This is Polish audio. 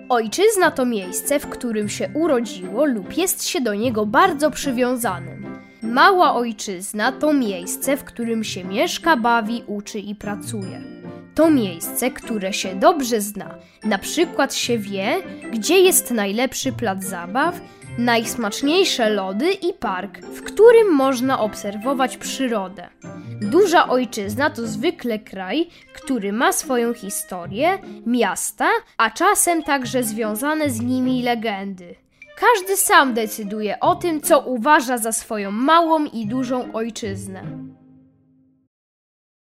Ojczyzna to miejsce, w którym się urodziło lub jest się do niego bardzo przywiązanym. Mała ojczyzna to miejsce, w którym się mieszka, bawi, uczy i pracuje. To miejsce, które się dobrze zna. Na przykład się wie, gdzie jest najlepszy plac zabaw, najsmaczniejsze lody i park, w którym można obserwować przyrodę. Duża ojczyzna to zwykle kraj, który ma swoją historię, miasta, a czasem także związane z nimi legendy. Każdy sam decyduje o tym, co uważa za swoją małą i dużą ojczyznę.